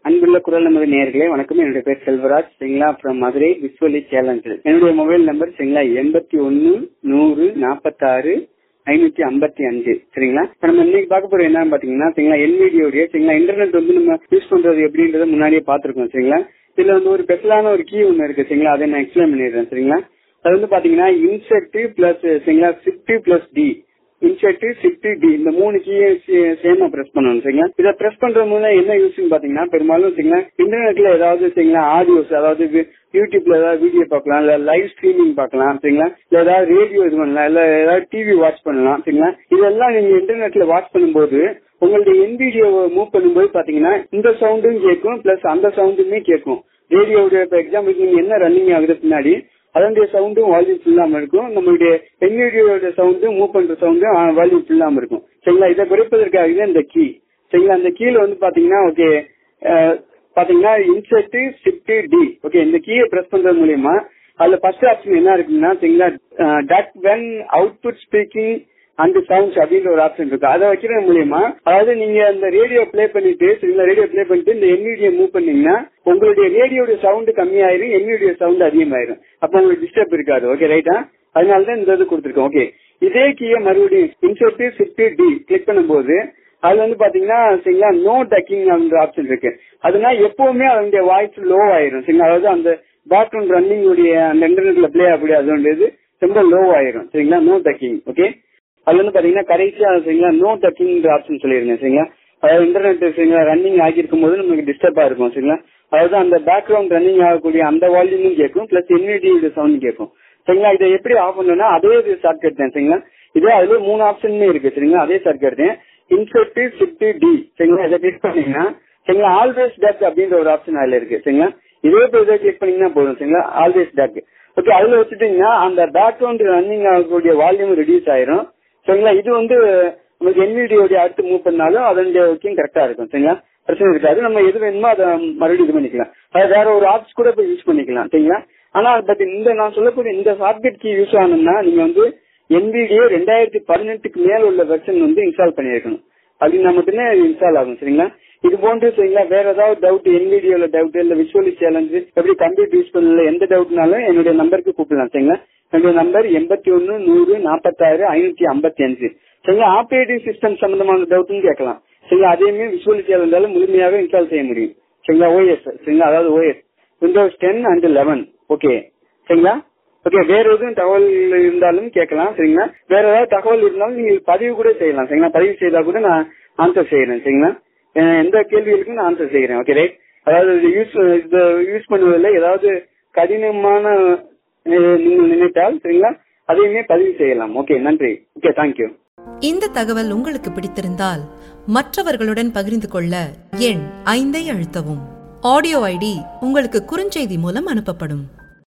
அன்புள்ள குரல் நமது நேயர்களே வணக்கம். என்னுடைய பேர் செல்வராஜ் சரிங்களா, ஃப்ரம் மதுரை விஸ்வலி சேலஞ்ச். என்னுடைய மொபைல் நம்பர் சரிங்களா 81 100 46 555 சரிங்களா. நம்ம இன்னைக்கு பார்க்க போறது என்னன்னு பாத்தீங்கன்னா சரிங்களா, என்விடியோடைய சரிங்களா இன்டர்நெட் வந்து நம்ம யூஸ் பண்றது எப்படின்றத முன்னாடியே பாத்துருக்கோம் சரிங்களா. இதுல வந்து ஒரு ஸ்பெஷலான ஒரு கீ ஒன்னு இருக்கு சரிங்களா, அதை நான் எக்ஸ்பிளைன் பண்ணிடுறேன் சரிங்களா. அது வந்து பாத்தீங்கன்னா இன்செர்ட் பிளஸ் சரிங்களா shift plus T, insert shift T இந்த 3 கீயை சேமா பிரஸ் பண்ணணும் சரிங்களா. இதை பிரஸ் பண்ற மூலம் என்ன யூஸ்ன்னு பாத்தீங்கன்னா, பெரும்பாலும் சரிங்களா இன்டர்நெட்ல ஏதாவது சரிங்களா ஆடியோஸ், அதாவது யூடியூப்ல ஏதாவது வீடியோ பார்க்கலாம், இல்ல லைவ் ஸ்ட்ரீமிங் பார்க்கலாம் சரிங்களா, இல்ல ஏதாவது ரேடியோ இது பண்ணலாம், இல்ல ஏதாவது டிவி வாட்ச் பண்ணலாம் சரிங்களா. இதெல்லாம் நீங்க இன்டர்நெட்ல வாட்ச் பண்ணும்போது உங்களுடைய என்விடியோவை மூவ் பண்ணும்போது பாத்தீங்கன்னா இந்த சவுண்டும் கேட்கும் பிளஸ் அந்த சவுண்டுமே கேட்கும். ரேடியோட எக்ஸாம்பிளுக்கு நீங்க என்ன ரன்னிங் ஆகுது பின்னாடி அதனுடைய சவுண்டும் வால்யூம் ஃபுல்லாம இருக்கும், நம்மளுடைய என்விடியோட சவுண்டும் மூவ் பண்ற சவுண்டும் வால்யூம் ஃபுல்லாம இருக்கும் சரிங்களா. இதை குறைப்பதற்காக இந்த கீ சரிங்களா. அந்த கீழ வந்து பாத்தீங்கன்னா ஓகே பாத்தீங்கன்னா இன்செர்ட் ஷிஃப்ட் டி ஓகே, இந்த கீயை பிரஸ் பண்றது மூலியமா அதுல ஃபர்ஸ்ட் ஆப்ஷன் என்ன இருக்குன்னா சரிங்களா, டக் வென் அவுட்புட் ஸ்பீக்கிங் அந்த சவுண்ட்ஸ் அப்படின்ற ஒரு ஆப்ஷன் இருக்கு. அதை வைக்கிறது மூலியமா அதாவது நீங்க அந்த ரேடியோ பிளே பண்ணிட்டு சரிங்களா, ரேடியோ பிளே பண்ணிட்டு இந்த என்விடியோ மூவ் பண்ணீங்கன்னா உங்களுடைய ரேடியோட சவுண்ட் கம்மியாயிரும், என்விடியோ சவுண்ட் அதிகமாயிரும். அப்ப உங்களுக்கு டிஸ்டர்ப் இருக்காது. ஓகே ரைட்டா, அதனாலதான் இந்த இது கொடுத்துருக்கோம். ஓகே, இதே கீயை மறுபடியும் இன்செர்ட் ஷிஃப்ட் டி கிளிக் பண்ணும்போது அதுல வந்து பாத்தீங்கன்னா சரிங்களா நோ டக்கிங் அந்த ஆப்ஷன் இருக்கு. அதுனா எப்பவுமே அதனுடைய வாய்ஸ் லோ ஆயிரும் சரிங்களா, அதாவது அந்த பேக்ரவுண்ட் ரன்னிங் உடைய அந்த இன்டர்நெட்ல பிளே ஆகக்கூடிய அதோட ரொம்ப லோ ஆயிரும் சரிங்களா. நோ டக்கிங் ஓகே, அதுல வந்து பாத்தீங்கன்னா கடைசியா சரிங்களா நோ டக்கிங் ஆப்ஷன் சொல்லிருங்க சரிங்களா. அதாவது இன்டர்நெட் சரிங்களா ரன்னிங் ஆகியிருக்கும் போது நமக்கு டிஸ்டர்பா இருக்கும் சரிங்களா. அதாவது அந்த பேக்ரவுண்ட் ரன்னிங் ஆகக்கூடிய அந்த வால்யூமும் கேட்கும் பிளஸ் என்விடியோட சவுண்ட் கேட்கும் சரிங்களா. இதை எப்படி ஆஃப் பண்ணணும்னா அதே ஷார்ட்கட் தான் சரிங்களா. இதே அதுல 3 ஆப்ஷனுமே இருக்கு சரிங்களா, அதே ஷார்ட்கட் தான் இன்செர்ட் ஷிஃப்ட் டி சரிங்களா. இதை கிளிக் பண்ணீங்கன்னா சரிங்களா ஆல்வேஸ் டக் அப்படின்ற ஒரு ஆப்ஷன் அதுல இருக்கு சரிங்களா. இதே இதை கிளிக் பண்ணீங்கன்னா போதும் சரிங்களா, ஆல்வேஸ் டக் ஓகே. அதுல வச்சுட்டீங்கன்னா அந்த பேக்ரவுண்ட் ரன்னிங் ஆகக்கூடிய வால்யூம் ரெடியூஸ் ஆயிரும் சரிங்களா. இது வந்து நமக்கு என்விடியோட அடுத்து மூவ் பண்ணாலும் அதனுடைய ஒர்க்கிங் கரெக்டா இருக்கும் சரிங்களா, பிரச்சனை இருக்காது. நம்ம எது வேணுமோ அதை மறுபடியும் இது பண்ணிக்கலாம், அது வேற ஒரு ஆப்ஸ் கூட போய் யூஸ் பண்ணிக்கலாம் சரிங்களா. ஆனா பட் இந்த நான் சொல்லக்கூடிய இந்த ஷார்ட்கட் கீ யூஸ் ஆகணும்னா நீங்க வந்து என்விடியோ 2018க்கு மேல உள்ள வெர்ஷன் வந்து இன்ஸ்டால் பண்ணிருக்கணும், அப்படின்னா மட்டுமே இன்ஸ்டால் ஆகும் சரிங்களா. இது போன்று சரிங்களா வேற ஏதாவது டவுட், என்விடியோல டவுட் இல்ல விசுவலி சேலஞ்சு எப்படி கம்ப்யூட்டர் யூஸ் பண்ணல எந்த டவுட்னாலும் என்னுடைய நம்பருக்கு கூப்பிடலாம் சரிங்களா. என்னுடைய நம்பர் 81 100 46 555 சரிங்களா. ஆப்ரேட்டிங் சிஸ்டம் சம்பந்தமான டவுட்டும் கேட்கலாம் சரிங்களா. அதேமே விசுவலி சேலஞ்சாலும் முழுமையாக இன்ஸ்டால் செய்ய முடியும் சரிங்களா. ஓஎஸ் சரிங்களா, அதாவது ஓஎஸ் விண்டோஸ் 10 and 11 ஓகே சரிங்களா. ஓகே, வேற எதுவும் தகவல் இருந்தாலும் கேட்கலாம் சரிங்களா. வேற ஏதாவது தகவல் இருந்தாலும் நீங்க பதிவு கூட செய்யலாம் சரிங்களா. பதிவு செய்தா கூட நான் ஆன்சர் செய்யறேன் சரிங்களா. எந்த கேள்விகளுக்கும் நான் ஆன்சர் செய்யறேன். ஓகே ரைட், அதாவது யூஸ் பண்ணுவதில் ஏதாவது கடினமான நீங்கள் நினைத்தால் சரிங்களா அதையுமே பதிவு செய்யலாம். ஓகே நன்றி. Okay thank you. இந்த தகவல் உங்களுக்கு பிடித்திருந்தால் மற்றவர்களுடன் பகிர்ந்து கொள்ள எண் 5 அழுத்தவும். ஆடியோ ஐடி உங்களுக்கு குறுஞ்செய்தி மூலம் அனுப்பப்படும்.